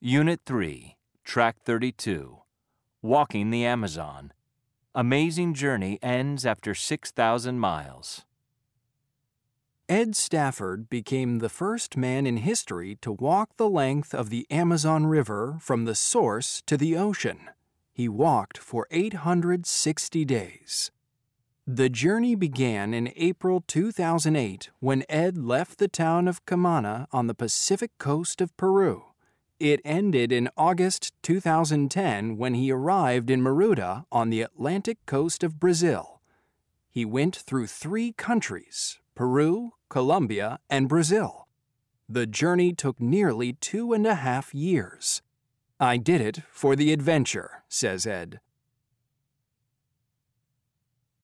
Unit 3, Track 32, Walking the Amazon. Amazing journey ends after 6,000 miles. Ed Stafford became the first man in history to walk the length of the Amazon River from the source to the ocean. He walked for 860 days. The journey began in April 2008 when Ed left the town of Cumana on the Pacific coast of Peru. It ended in August 2010 when he arrived in Maruta on the Atlantic coast of Brazil. He went through 3 countries, Peru, Colombia, and Brazil. The journey took nearly 2.5 years. "I did it for the adventure," says Ed.